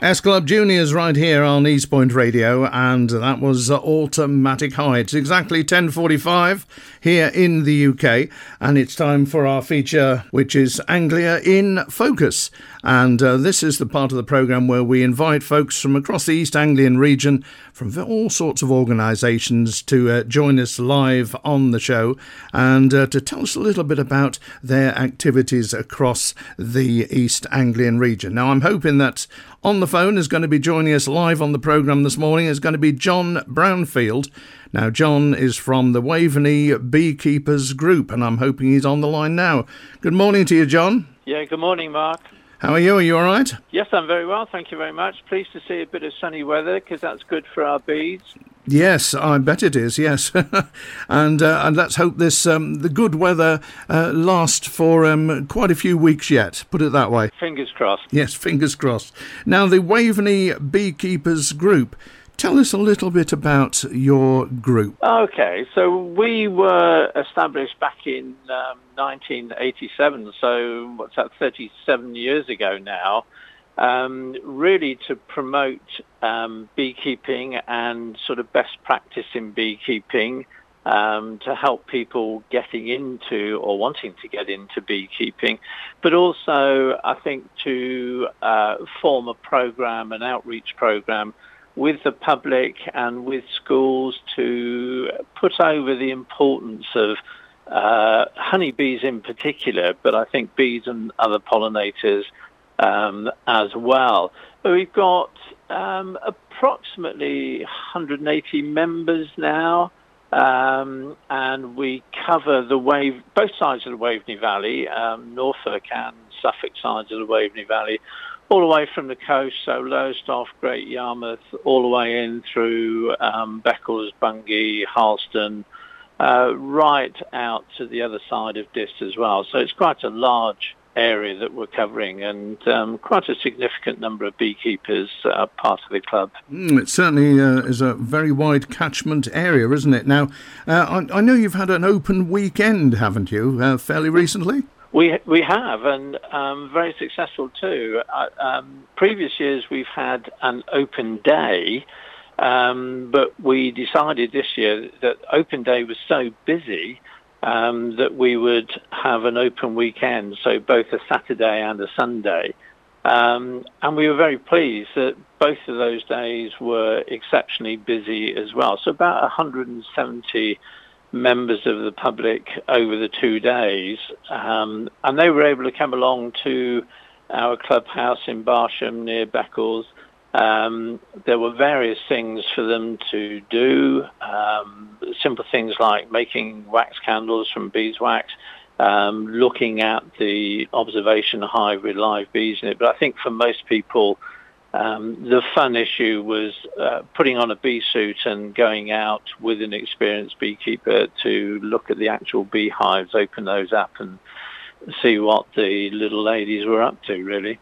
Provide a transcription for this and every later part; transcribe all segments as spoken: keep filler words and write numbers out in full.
S-Club Juniors right here on East Point Radio, and that was uh, Automatic High. It's exactly ten forty-five here in the U K, and it's time for our feature, which is Anglia in Focus. And uh, this is the part of the programme where we invite folks from across the East Anglian region, from all sorts of organisations, to uh, join us live on the show and uh, to tell us a little bit about their activities across the East Anglian region. Now, I'm hoping that on the phone is going to be joining us live on the programme this morning is going to be John Brownfield. Now, John is from the Waveney Beekeepers Group, and I'm hoping he's on the line now. Good morning to you, John. Yeah, good morning, Mark. How are you? Are you all right? Yes, I'm very well, thank you very much. Pleased to see a bit of sunny weather, because that's good for our bees. Yes, I bet it is, yes. and uh, and let's hope this um, the good weather uh, lasts for um, quite a few weeks yet, put it that way. Fingers crossed. Yes, fingers crossed. Now, the Waveney Beekeepers Group. Tell us a little bit about your group. Okay, so we were established back in um, nineteen eighty-seven, so what's that, thirty-seven years ago now, um, really to promote um, beekeeping and sort of best practice in beekeeping, um, to help people getting into or wanting to get into beekeeping, but also I think to uh, form a program, an outreach program, with the public and with schools to put over the importance of uh, honeybees in particular, but I think bees and other pollinators um, as well. But we've got um, approximately one hundred eighty members now, um, and we cover the wave, both sides of the Waveney Valley, um, Norfolk and Suffolk sides of the Waveney Valley, all the way from the coast, so Lowestoft, Great Yarmouth, all the way in through um, Beccles, Bungay, Harleston, uh, right out to the other side of Diss as well. So it's quite a large area that we're covering, and um, quite a significant number of beekeepers are part of the club. Mm, it certainly uh, is a very wide catchment area, isn't it? Now, uh, I, I know you've had an open weekend, haven't you, uh, fairly recently? We we have, and um, very successful too. Uh, um, previous years we've had an open day, um, but we decided this year that open day was so busy um, that we would have an open weekend, so both a Saturday and a Sunday. Um, and we were very pleased that both of those days were exceptionally busy as well. So about one hundred seventy members of the public over the two days, um, and they were able to come along to our clubhouse in Barsham near Beccles. Um, there were various things for them to do, um, simple things like making wax candles from beeswax, um, looking at the observation hive with live bees in it. But I think for most people, Um, the fun issue was uh, putting on a bee suit and going out with an experienced beekeeper to look at the actual beehives, open those up and see what the little ladies were up to, really.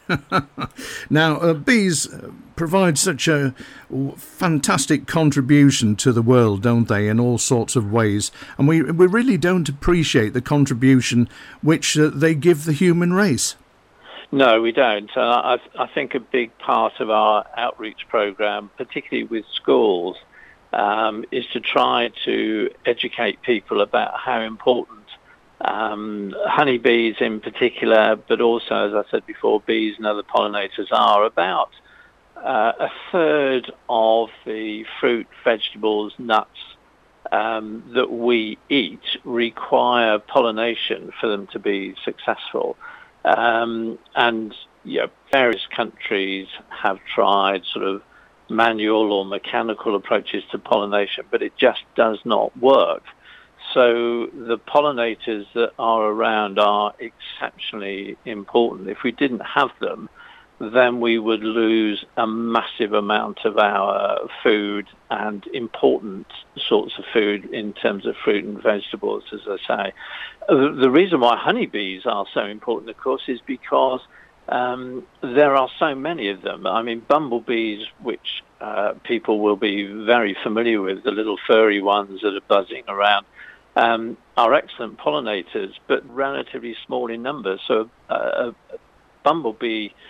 Now, uh, bees provide such a fantastic contribution to the world, don't they, in all sorts of ways. And we, we really don't appreciate the contribution which uh, they give the human race. No, we don't. Uh, I, I think a big part of our outreach program, particularly with schools, um, is to try to educate people about how important um, honeybees in particular, but also, as I said before, bees and other pollinators are. About uh, a third of the fruit, vegetables, nuts um, that we eat require pollination for them to be successful. Um, and you know, various countries have tried sort of manual or mechanical approaches to pollination, but it just does not work. So the pollinators that are around are exceptionally important. If we didn't have them, then we would lose a massive amount of our food and important sorts of food in terms of fruit and vegetables, as I say. The, the reason why honeybees are so important, of course, is because um, there are so many of them. I mean, bumblebees, which uh, people will be very familiar with, the little furry ones that are buzzing around, um, are excellent pollinators, but relatively small in numbers. So uh, a bumblebee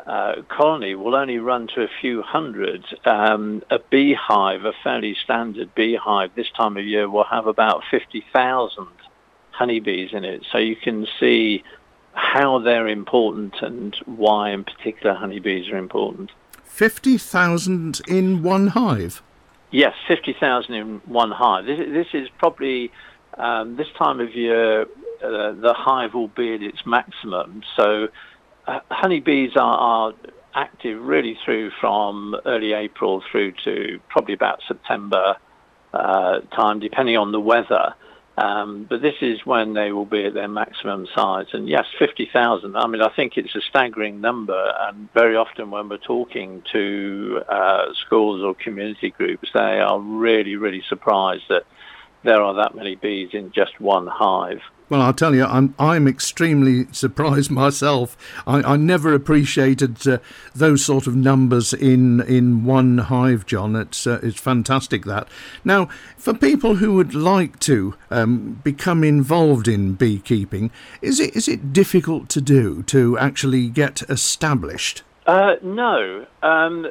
uh, colony will only run to a few hundred. Um, a beehive, a fairly standard beehive this time of year, will have about fifty thousand honeybees in it. So you can see how they're important and why in particular honeybees are important. fifty thousand in one hive? Yes, fifty thousand in one hive. This, this is probably, um, this time of year, uh, the hive will be at its maximum. So uh, honeybees are, are active really through from early April through to probably about September uh, time, depending on the weather. Um, but this is when they will be at their maximum size. And yes, fifty thousand, I mean, I think it's a staggering number. And very often when we're talking to uh, schools or community groups, they are really, really surprised that there are that many bees in just one hive. Well, I'll tell you, I'm I'm extremely surprised myself. I, I never appreciated uh, those sort of numbers in in one hive, John. It's uh, it's fantastic that. Now, for people who would like to um, become involved in beekeeping, is it is it difficult to do to actually get established? Uh, no. Um,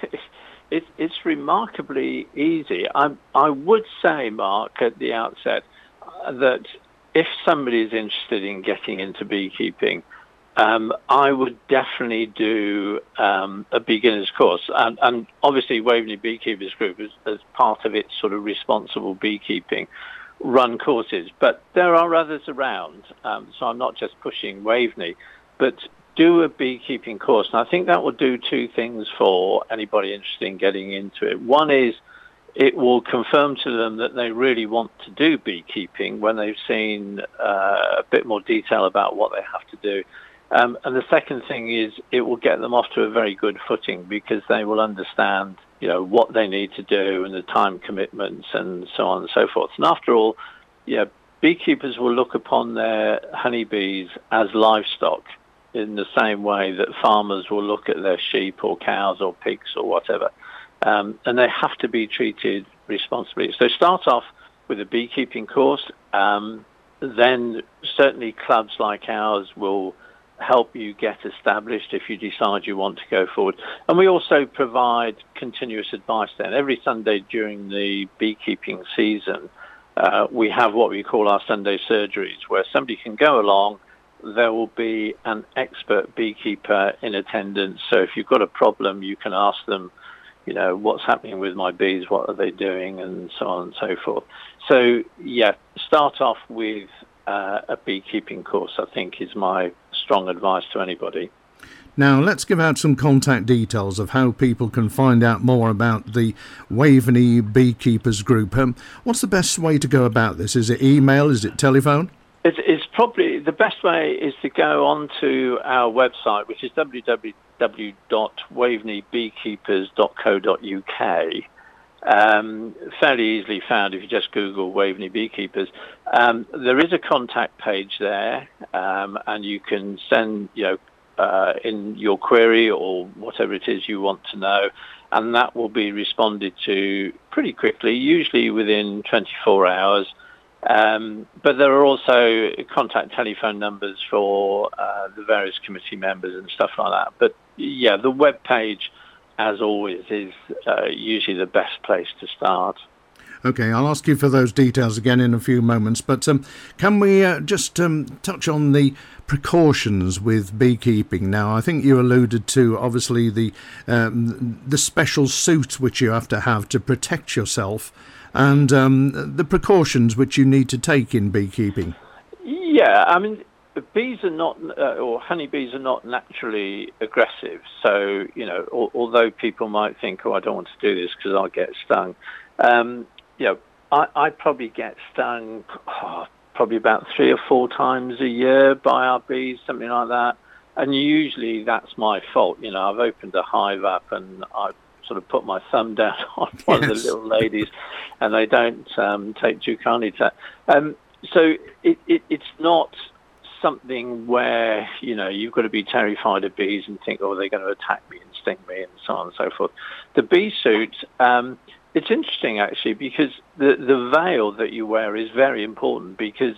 it, it's remarkably easy. I I would say, Mark, at the outset, uh, that if somebody is interested in getting into beekeeping, um, I would definitely do um, a beginner's course. And, and obviously Waveney Beekeepers Group, as, as part of its sort of responsible beekeeping, run courses. But there are others around, um, so I'm not just pushing Waveney, but do a beekeeping course. And I think that will do two things for anybody interested in getting into it. One is it will confirm to them that they really want to do beekeeping when they've seen uh, a bit more detail about what they have to do. Um, and the second thing is it will get them off to a very good footing because they will understand, you know, what they need to do and the time commitments and so on and so forth. And after all, yeah, beekeepers will look upon their honeybees as livestock in the same way that farmers will look at their sheep or cows or pigs or whatever. Um, and they have to be treated responsibly. So start off with a beekeeping course. Um, then certainly clubs like ours will help you get established if you decide you want to go forward. And we also provide continuous advice then. Every Sunday during the beekeeping season, uh, we have what we call our Sunday surgeries, where somebody can go along. There will be an expert beekeeper in attendance. So if you've got a problem, you can ask them, you know, what's happening with my bees, what are they doing, and so on and so forth. So, yeah, start off with uh, a beekeeping course, I think, is my strong advice to anybody. Now, let's give out some contact details of how people can find out more about the Waveney Beekeepers Group. Um, what's the best way to go about this? Is it email? Is it telephone? It's, it's probably the best way is to go onto our website, which is w w w dot waveney beekeepers dot co dot u k. Um, fairly easily found if you just Google Waveney Beekeepers. Um, there is a contact page there, um, and you can send, you know, uh, in your query or whatever it is you want to know, and that will be responded to pretty quickly, usually within twenty-four hours. Um, but there are also contact telephone numbers for uh, the various committee members and stuff like that. But yeah, the web page, as always, is uh, usually the best place to start. Okay, I'll ask you for those details again in a few moments, but um, can we uh, just um, touch on the precautions with beekeeping now? I think you alluded to, obviously, the um, the special suit which you have to have to protect yourself and um, the precautions which you need to take in beekeeping. Yeah, I mean, bees are not, uh, or honeybees are not naturally aggressive. So, you know, al- although people might think, oh, I don't want to do this because I'll get stung. Um, you know, I, I probably get stung oh, probably about three or four times a year by our bees, something like that. And usually that's my fault. You know, I've opened a hive up and I've sort of put my thumb down on one yes. of the little ladies, and they don't um, take too kindly to that. Um, so it, it, it's not something where, you know, you've got to be terrified of bees and think, oh, they're going to attack me and sting me and so on and so forth. The bee suit, um, it's interesting actually, because the, the veil that you wear is very important, because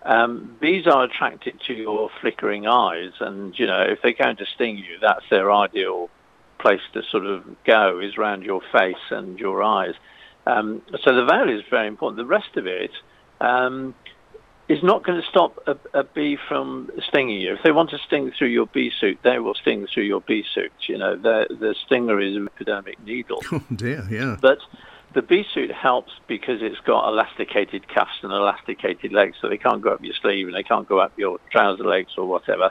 Um, bees are attracted to your flickering eyes, and, you know, if they're going to sting you, that's their ideal place to sort of go, is around your face and your eyes. Um, so the veil is very important. The rest of it um, is not going to stop a, a bee from stinging you. If they want to sting through your bee suit, they will sting through your bee suit. You know, the, the stinger is an epidermic needle. Oh dear, yeah. But the bee suit helps because it's got elasticated cuffs and elasticated legs, so they can't go up your sleeve and they can't go up your trouser legs or whatever.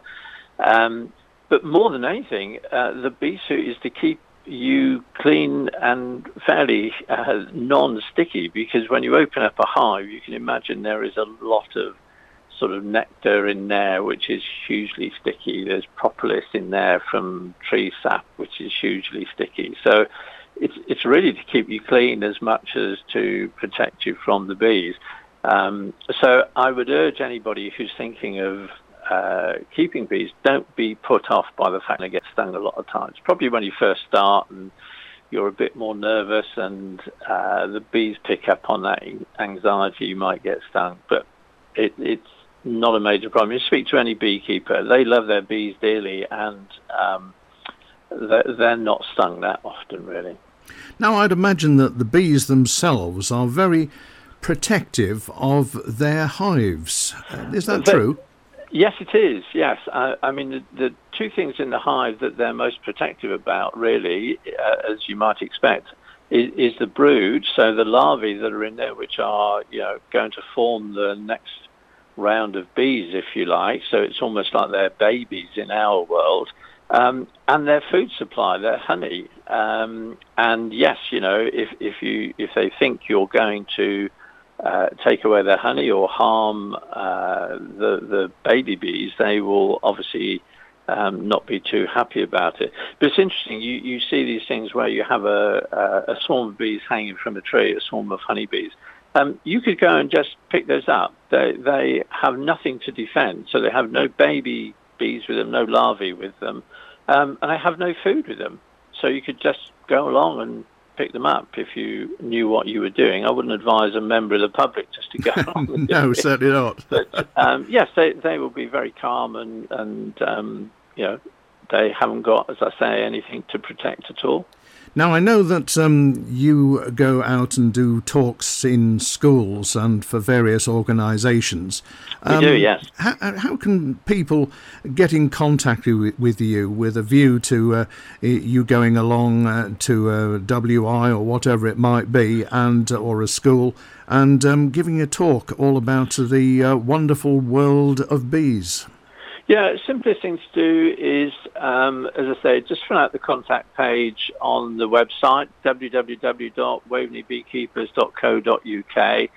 Um, but more than anything, uh, the bee suit is to keep you clean and fairly uh, non-sticky, because when you open up a hive, you can imagine there is a lot of sort of nectar in there, which is hugely sticky. There's propolis in there from tree sap, which is hugely sticky. So it's it's really to keep you clean as much as to protect you from the bees. Um, so I would urge anybody who's thinking of uh, keeping bees, don't be put off by the fact they get stung a lot of times. Probably when you first start and you're a bit more nervous and uh, the bees pick up on that anxiety, you might get stung. But it, it's not a major problem. You speak to any beekeeper, they love their bees dearly, and um, they're, they're not stung that often, really. Now, I'd imagine that the bees themselves are very protective of their hives. Uh, is that but, true? Yes, it is, yes. I, I mean, the, the two things in the hive that they're most protective about, really, uh, as you might expect, is, is the brood, so the larvae that are in there, which are, you know, going to form the next round of bees, if you like. So it's almost like they're babies in our world. Um, and their food supply, their honey. Um, and yes, you know, if, if you if they think you're going to uh, take away their honey or harm uh, the the baby bees, they will obviously um, not be too happy about it. But it's interesting. You, you see these things where you have a, a, a swarm of bees hanging from a tree, a swarm of honeybees. Um, you could go and just pick those up. They they have nothing to defend, so they have no baby bees with them, no larvae with them, um, and they have no food with them. So you could just go along and pick them up if you knew what you were doing. I wouldn't advise a member of the public just to go along with No, it. certainly not. But um, yes, they they will be very calm, and and um, you know, they haven't got, as I say, anything to protect at all. Now, I know that um, you go out and do talks in schools and for various organisations. Um, we do, yes. How, how can people get in contact with you with a view to uh, you going along uh, to a W I or whatever it might be, and or a school, and um, giving a talk all about the uh, wonderful world of bees? Yeah, simplest thing to do is, um, as I say, just fill out the contact page on the website, w w w dot waveney beekeepers dot co dot u k.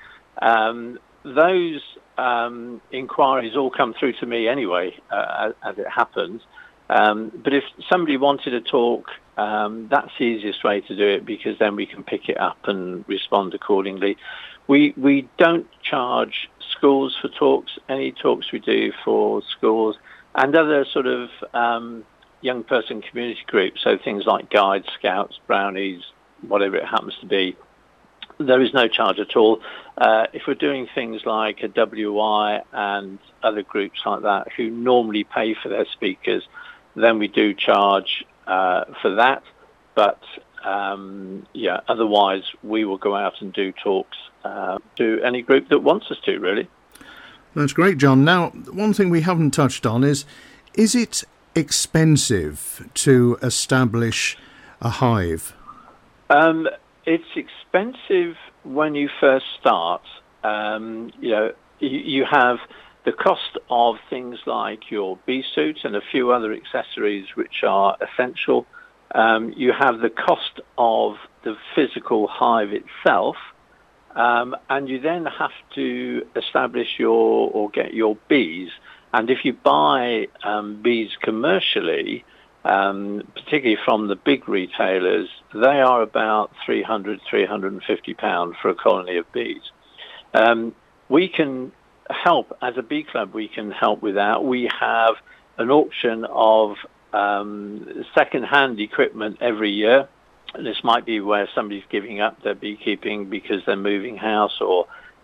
Um, those um, inquiries all come through to me anyway, uh, as it happens. Um, but if somebody wanted to talk, um, that's the easiest way to do it, because then we can pick it up and respond accordingly. We we don't charge schools for talks. Any talks we do for schools and other sort of um, young person community groups, so things like guides, scouts, brownies, whatever it happens to be, there is no charge at all. Uh, if we're doing things like a W I and other groups like that who normally pay for their speakers, then we do charge uh, for that. But um, yeah, otherwise we will go out and do talks uh, to any group that wants us to, really. That's great, John. Now, one thing we haven't touched on is, is it expensive to establish a hive? Um, it's expensive when you first start. Um, you know, you, you have the cost of things like your bee suit and a few other accessories which are essential. Um, you have the cost of the physical hive itself. Um, and you then have to establish your or get your bees. And if you buy um, bees commercially, um, particularly from the big retailers, they are about three hundred, three hundred fifty pounds for a colony of bees. Um, we can help, as a bee club, we can help with that. We have an auction of um, second-hand equipment every year. This might be where somebody's giving up their beekeeping because they're moving house, or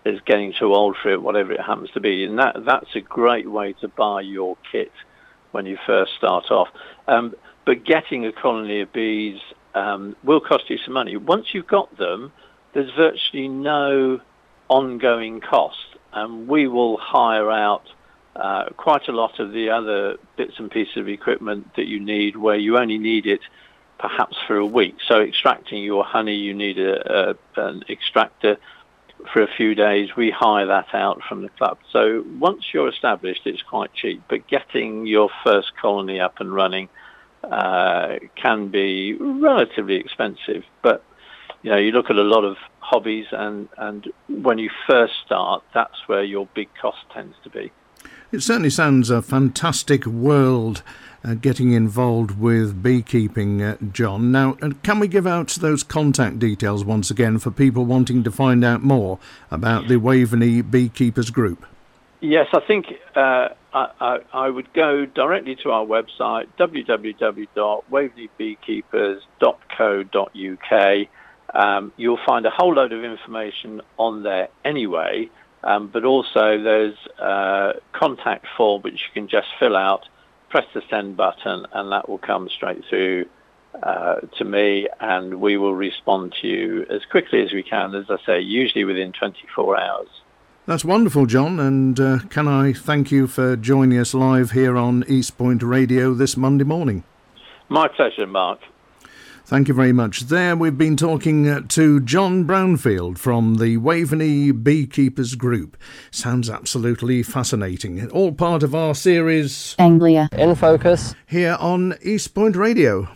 is getting too old for it, whatever it happens to be. And that that's a great way to buy your kit when you first start off. Um, but getting a colony of bees um, will cost you some money. Once you've got them, there's virtually no ongoing cost. And we will hire out uh, quite a lot of the other bits and pieces of equipment that you need, where you only need it perhaps for a week. So extracting your honey, you need a, a, an extractor for a few days. We hire that out from the club. So once you're established, it's quite cheap. But getting your first colony up and running uh, can be relatively expensive. But you know, you look at a lot of hobbies, and, and when you first start, that's where your big cost tends to be. It certainly sounds a fantastic world, uh, getting involved with beekeeping, uh, John. Now, uh, can we give out those contact details once again for people wanting to find out more about the Waveney Beekeepers Group? Yes, I think uh, I, I, I would go directly to our website, w w w dot waveney beekeepers dot co dot u k. Um, you'll find a whole load of information on there anyway, um, but also there's a contact form which you can just fill out, press the send button, and that will come straight through uh, to me, and we will respond to you as quickly as we can, as I say, usually within twenty-four hours. That's wonderful, John, and uh, can I thank you for joining us live here on East Point Radio this Monday morning. My pleasure, Mark. Thank you very much. There we've been talking uh, to John Brownfield from the Waveney Beekeepers Group. Sounds absolutely fascinating. All part of our series Anglia in Focus here on East Point Radio.